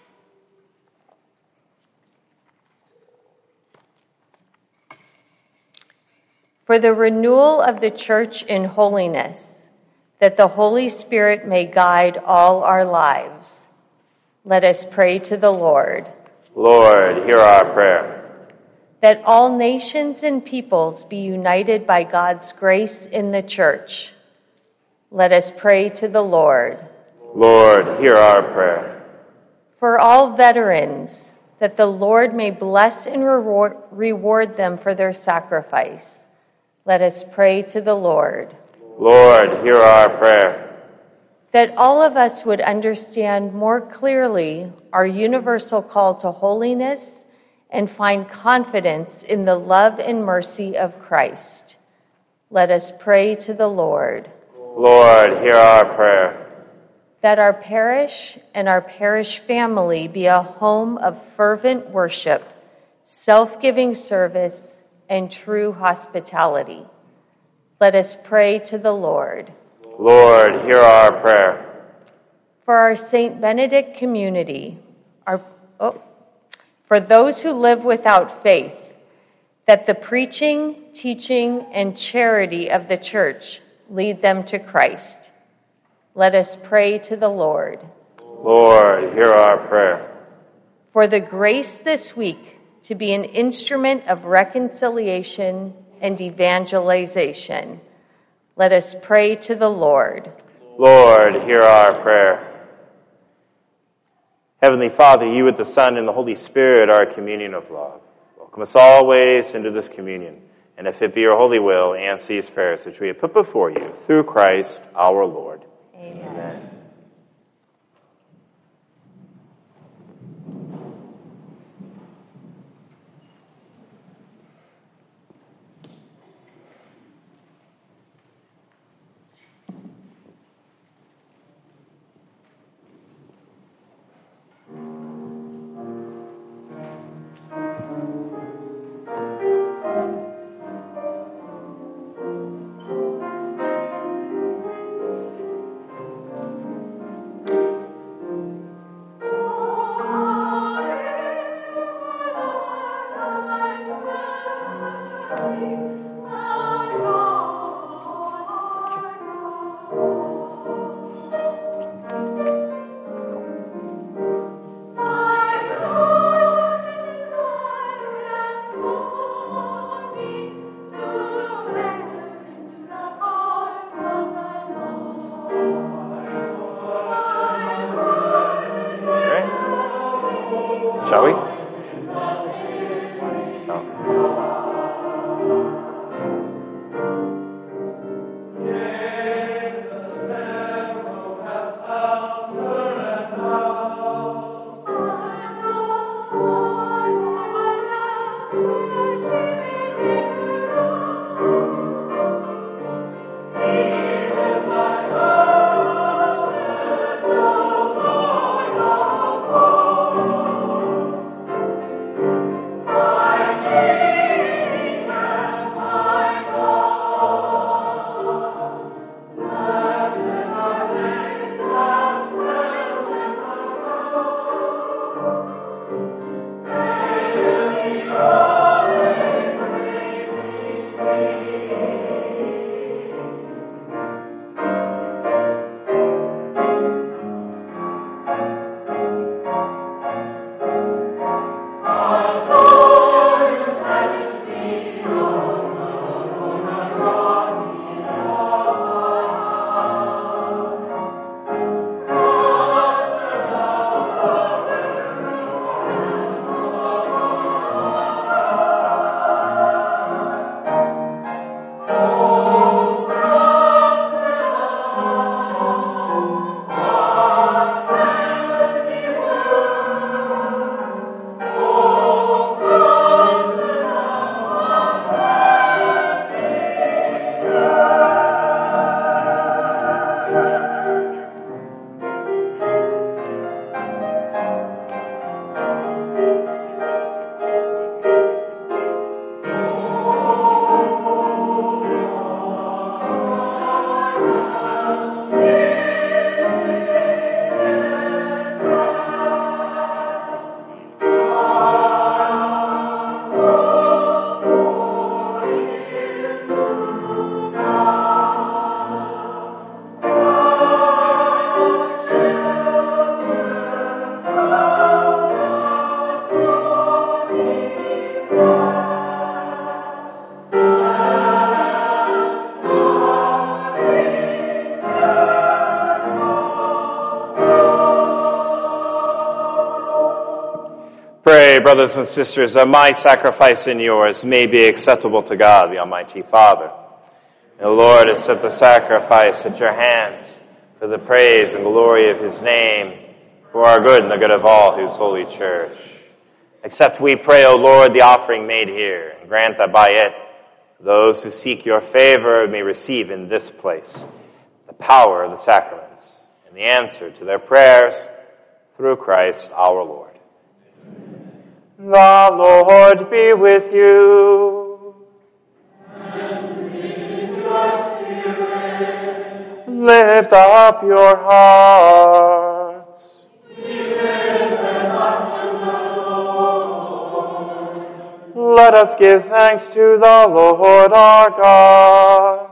For the renewal of the Church in holiness, that the Holy Spirit may guide all our lives, let us pray to the Lord. Lord, hear our prayer. That all nations and peoples be united by God's grace in the Church, let us pray to the Lord. Lord, hear our prayer. For all veterans, that the Lord may bless and reward them for their sacrifice, let us pray to the Lord. Lord, hear our prayer. That all of us would understand more clearly our universal call to holiness and find confidence in the love and mercy of Christ, let us pray to the Lord. Lord, hear our prayer. That our parish and our parish family be a home of fervent worship, self-giving service, and true hospitality. Let us pray to the Lord. Lord, hear our prayer. For our St. Benedict community, for those who live without faith, that the preaching, teaching, and charity of the Church lead them to Christ. Let us pray to the Lord. Lord, hear our prayer. For the grace this week to be an instrument of reconciliation and evangelization, let us pray to the Lord. Lord, hear our prayer. Heavenly Father, you with the Son and the Holy Spirit are a communion of love. Welcome us always into this communion. And if it be your holy will, answer these prayers which we have put before you through Christ our Lord. Amen. Amen. Shall we? pray, brothers and sisters, that my sacrifice and yours may be acceptable to God, the Almighty Father. And the Lord has set the sacrifice at your hands for the praise and glory of his name, for our good and the good of all his holy church. Accept, we pray, O Lord, the offering made here, and grant that by it those who seek your favor may receive in this place the power of the sacraments and the answer to their prayers through Christ our Lord. The Lord be with you. And with your spirit. Lift up your hearts. We lift them up to the Lord. Let us give thanks to the Lord our God.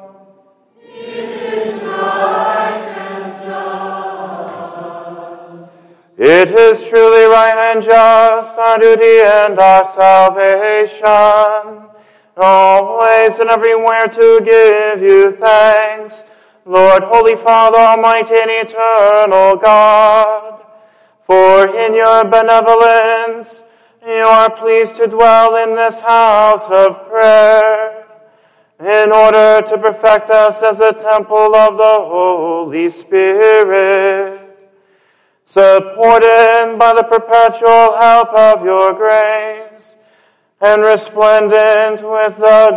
It is truly right and just, our duty and our salvation, always and everywhere to give you thanks, Lord, Holy Father, Almighty and eternal God. For in your benevolence you are pleased to dwell in this house of prayer, in order to perfect us as a temple of the Holy Spirit, supported by the perpetual help of your grace, and resplendent with the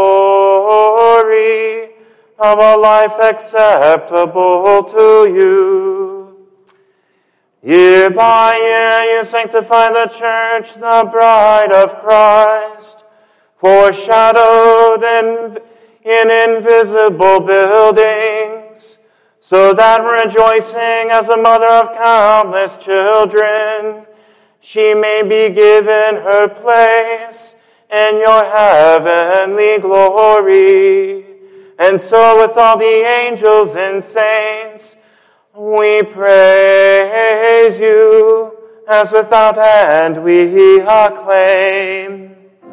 glory of a life acceptable to you. Year by year you sanctify the church, the bride of Christ, foreshadowed in invisible buildings, so that rejoicing as a mother of countless children, she may be given her place in your heavenly glory. And so with all the angels and saints, we praise you, as without end we acclaim.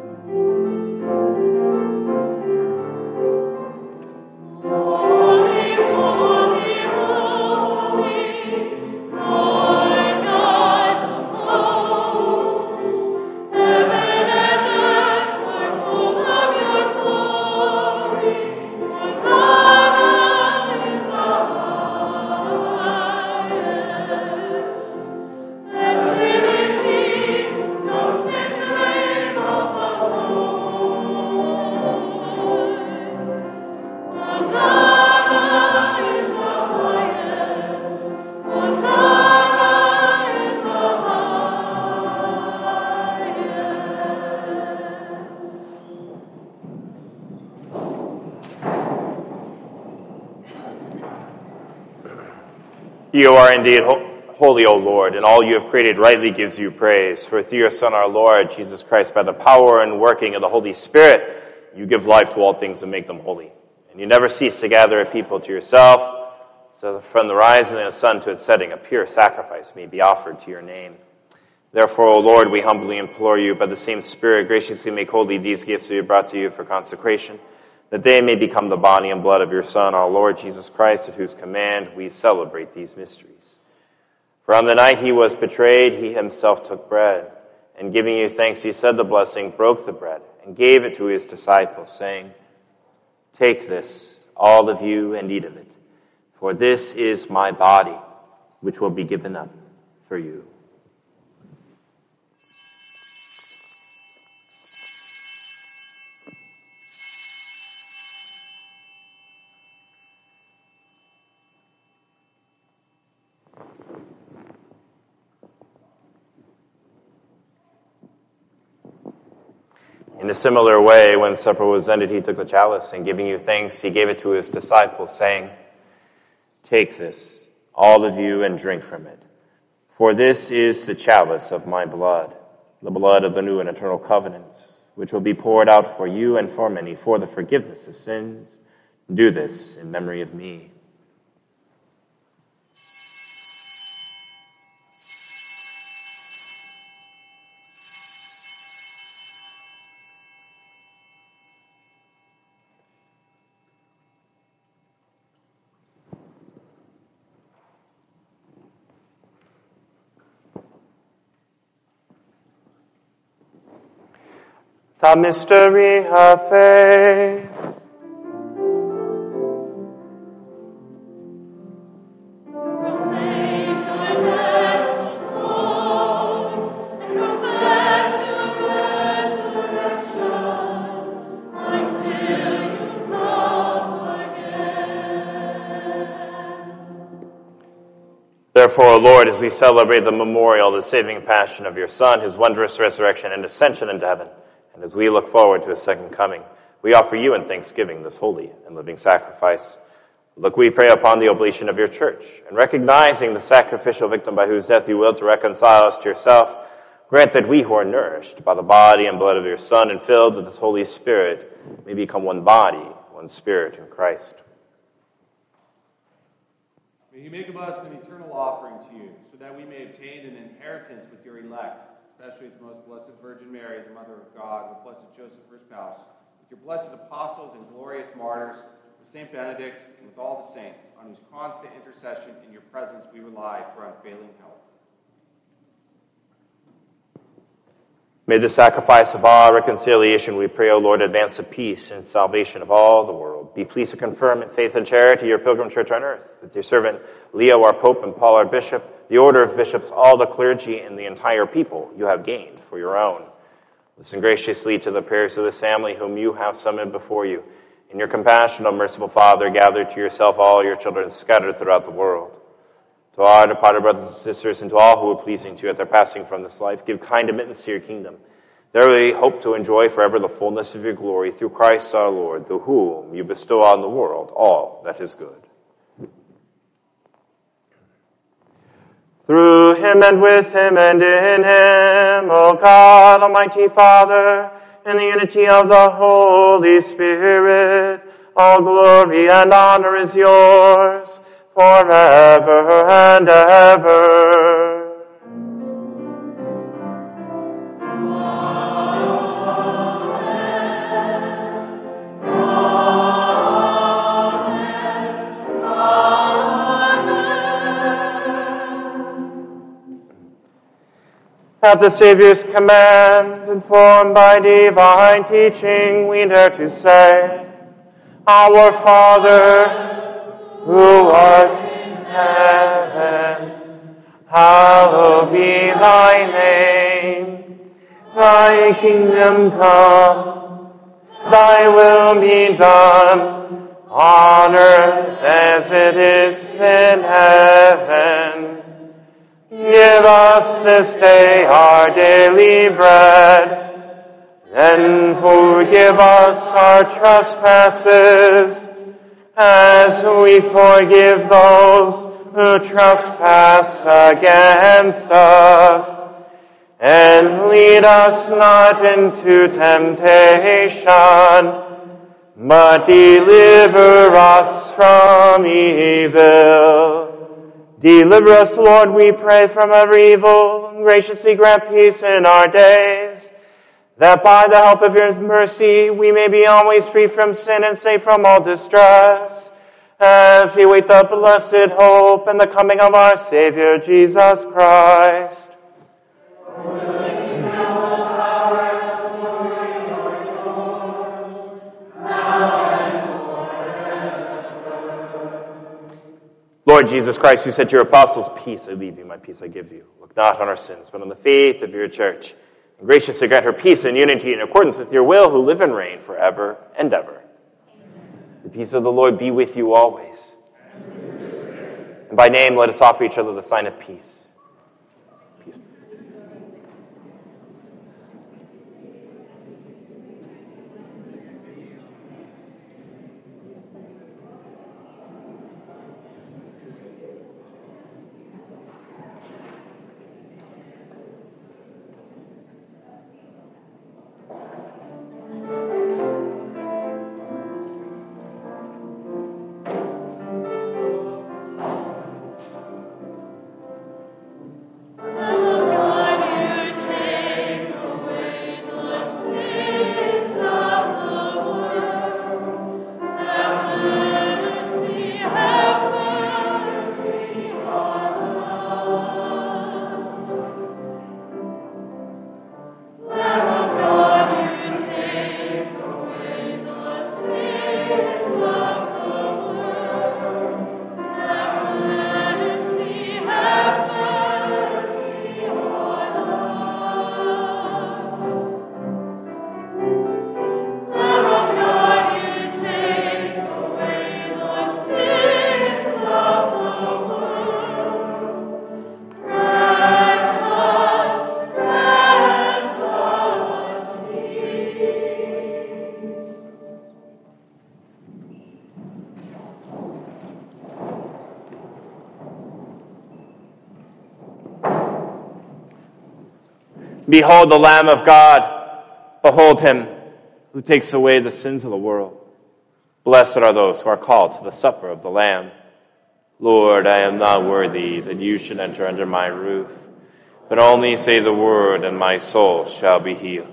You are indeed holy, O Lord, and all you have created rightly gives you praise. For through your Son, our Lord, Jesus Christ, by the power and working of the Holy Spirit, you give life to all things and make them holy. And you never cease to gather a people to yourself, so that from the rising of the sun to its setting, a pure sacrifice may be offered to your name. Therefore, O Lord, we humbly implore you, by the same Spirit, graciously make holy these gifts we have brought to you for consecration, that they may become the body and blood of your Son, our Lord Jesus Christ, at whose command we celebrate these mysteries. For on the night he was betrayed, he himself took bread, and giving you thanks, he said the blessing, broke the bread, and gave it to his disciples, saying, "Take this, all of you, and eat of it, for this is my body, which will be given up for you." In a similar way, when supper was ended, he took the chalice, and giving you thanks, he gave it to his disciples, saying, "Take this, all of you, and drink from it. For this is the chalice of my blood, the blood of the new and eternal covenant, which will be poured out for you and for many for the forgiveness of sins. Do this in memory of me." The mystery of faith. Therefore, O Lord, as we celebrate the memorial, the saving passion of your Son, his wondrous resurrection and ascension into heaven, and as we look forward to his second coming, we offer you in thanksgiving this holy and living sacrifice. Look, we pray upon the oblation of your church, and recognizing the sacrificial victim by whose death you willed to reconcile us to yourself, grant that we who are nourished by the body and blood of your Son and filled with his Holy Spirit may become one body, one spirit in Christ. May you make of us an eternal offering to you, so that we may obtain an inheritance with your elect, especially with the most blessed Virgin Mary, the Mother of God, with blessed Joseph, her spouse, with your blessed apostles and glorious martyrs, with Saint Benedict, and with all the saints, on whose constant intercession in your presence we rely for unfailing help. May the sacrifice of our reconciliation, we pray, O Lord, advance the peace and salvation of all the world. Be pleased to confirm in faith and charity your pilgrim church on earth, with your servant Leo, our Pope, and Paul, our Bishop, the order of bishops, all the clergy, and the entire people you have gained for your own. Listen graciously to the prayers of this family whom you have summoned before you. In your compassion, O merciful Father, gather to yourself all your children scattered throughout the world. To our departed brothers and sisters, and to all who are pleasing to you at their passing from this life, give kind admittance to your kingdom. There we hope to enjoy forever the fullness of your glory through Christ our Lord, through whom you bestow on the world all that is good. Through him and with him and in him, O God, Almighty Father, in the unity of the Holy Spirit, all glory and honor is yours, forever and ever. At the Savior's command, informed by divine teaching, we dare to say, Our Father, who art in heaven, hallowed be thy name. Thy kingdom come, thy will be done, on earth as it is in heaven. Give us this day our daily bread, and forgive us our trespasses, as we forgive those who trespass against us. And lead us not into temptation, but deliver us from evil. Deliver us, Lord, we pray, from every evil, and graciously grant peace in our days, that by the help of your mercy we may be always free from sin and safe from all distress, as we wait the blessed hope and the coming of our Savior, Jesus Christ. Lord Jesus Christ, you said to your apostles, Peace I leave you, my peace I give you. Look not on our sins, but on the faith of your church. And graciously grant her peace and unity in accordance with your will, who live and reign forever and ever. Amen. The peace of the Lord be with you always. And by name, let us offer each other the sign of peace. Peace. Behold the Lamb of God. Behold him who takes away the sins of the world. Blessed are those who are called to the supper of the Lamb. Lord, I am not worthy that you should enter under my roof, but only say the word, and my soul shall be healed.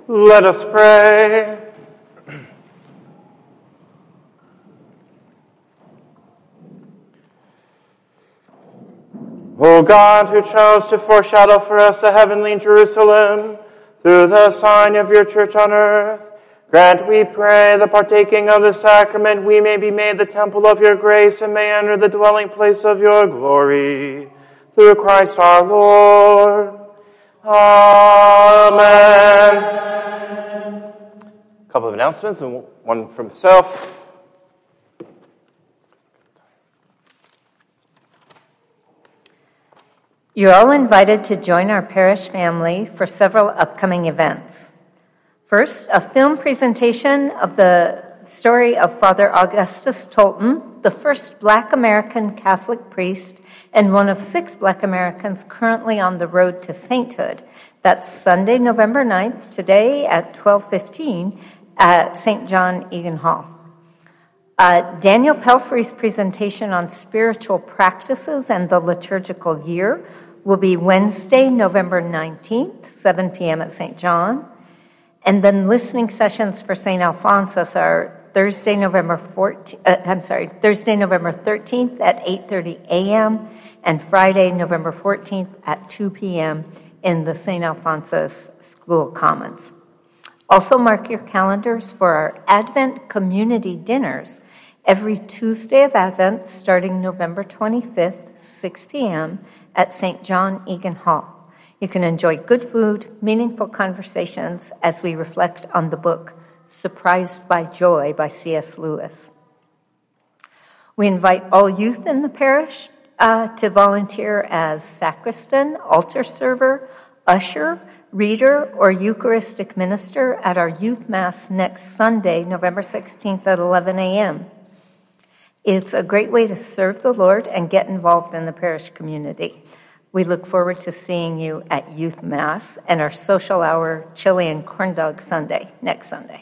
Let us pray. O God, who chose to foreshadow for us the heavenly Jerusalem through the sign of your church on earth, grant, we pray, the partaking of the sacrament, we may be made the temple of your grace and may enter the dwelling place of your glory. Through Christ our Lord. Amen. A couple of announcements and one from myself. You're all invited to join our parish family for several upcoming events. First, a film presentation of the story of Father Augustus Tolton, the first Black American Catholic priest and one of 6 Black Americans currently on the road to sainthood. That's Sunday, November 9th, today at 12:15 at St. John Egan Hall. Daniel Pelfrey's presentation on spiritual practices and the liturgical year will be Wednesday, November 19th, 7 p.m. at St. John. And then listening sessions for St. Alphonsus are Thursday, November 13th at 8:30 a.m. and Friday, November 14th at 2 p.m. in the St. Alphonsus School Commons. Also mark your calendars for our Advent community dinners every Tuesday of Advent starting November 25th, 6 p.m. at St. John Egan Hall. You can enjoy good food, meaningful conversations as we reflect on the book Surprised by Joy by C.S. Lewis. We invite all youth in the parish to volunteer as sacristan, altar server, usher, reader, or Eucharistic minister at our youth mass next Sunday, November 16th at 11 a.m. It's a great way to serve the Lord and get involved in the parish community. We look forward to seeing you at Youth Mass and our social hour chili and corn dog Sunday, next Sunday.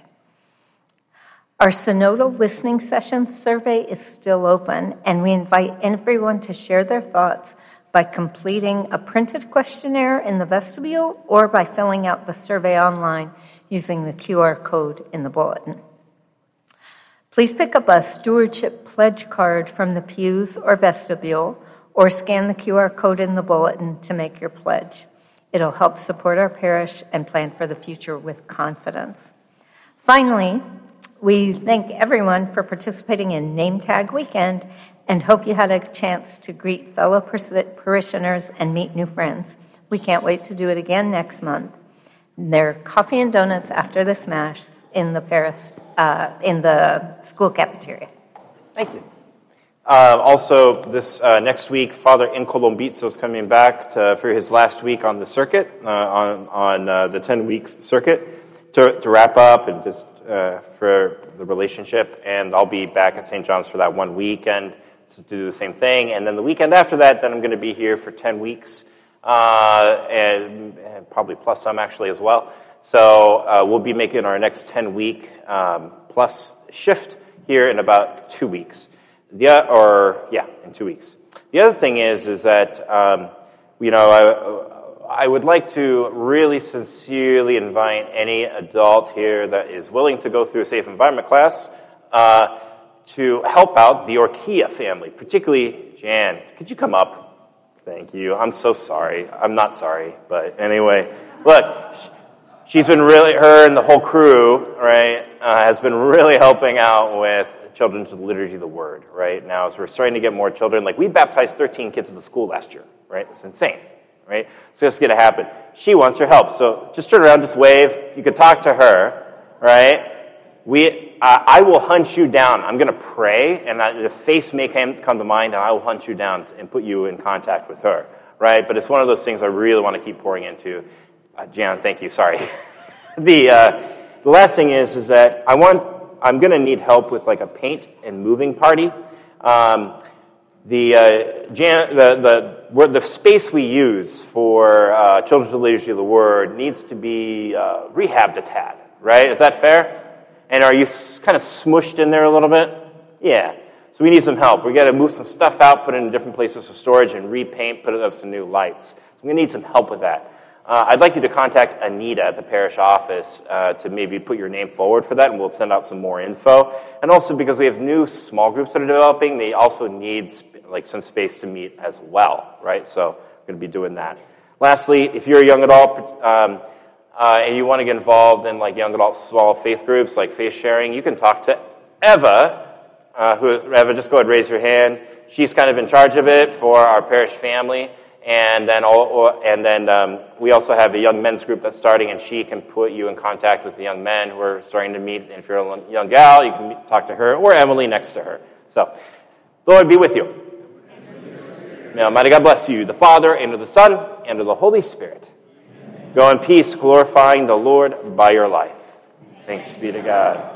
Our synodal listening session survey is still open, and we invite everyone to share their thoughts by completing a printed questionnaire in the vestibule or by filling out the survey online using the QR code in the bulletin. Please pick up a stewardship pledge card from the pews or vestibule, or scan the QR code in the bulletin to make your pledge. It'll help support our parish and plan for the future with confidence. Finally, we thank everyone for participating in Name Tag Weekend and hope you had a chance to greet fellow parishioners and meet new friends. We can't wait to do it again next month. There are coffee and donuts after this Mass in the parish, in the school cafeteria. Thank you. Also, this next week, Father Incolombizzo is coming back for his last week on the circuit, on the 10-week circuit, to wrap up and just for the relationship. And I'll be back at St. John's for that 1 weekend to do the same thing. And then the weekend after that, then I'm going to be here for 10 weeks, and probably plus some actually as well. So we'll be making our next 10-week plus shift here in about 2 weeks. In 2 weeks. The other thing is that, I would like to really sincerely invite any adult here that is willing to go through a safe environment class to help out the Orkia family, particularly Jan. Could you come up? Thank you. I'm so sorry. I'm not sorry, but anyway, look, she's been really, her and the whole crew, right, has been really helping out with children to the liturgy of the word, right? Now, as we're starting to get more children, like we baptized 13 kids at the school last year, right? It's insane, right? It's just going to happen. She wants your help. So just turn around, just wave. You can talk to her, right? I will hunt you down. I'm going to pray, and the face may come to mind, and I will hunt you down and put you in contact with her, right? But it's one of those things I really want to keep pouring into. Jan, thank you. Sorry. The last thing is that I'm going to need help with like a paint and moving party. The space we use for Children's Liturgy of the Word needs to be rehabbed a tad, right? Is that fair? And are you kind of smushed in there a little bit? Yeah. So we need some help. We got to move some stuff out, put it in different places for storage, and repaint, put up some new lights. So we need some help with that. I'd like you to contact Anita at the parish office to maybe put your name forward for that, and we'll send out some more info. And also because we have new small groups that are developing, they also need some space to meet as well, right? So we're going to be doing that. Lastly, if you're a young adult and you want to get involved in young adult small faith groups, like faith sharing, you can talk to Eva. Eva, just go ahead and raise your hand. She's kind of in charge of it for our parish family. And then we also have a young men's group that's starting, and she can put you in contact with the young men who are starting to meet. And if you're a young gal, you can talk to her or Emily next to her. So, the Lord be with you. May Almighty God bless you, the Father, and of the Son, and of the Holy Spirit. Go in peace, glorifying the Lord by your life. Thanks be to God.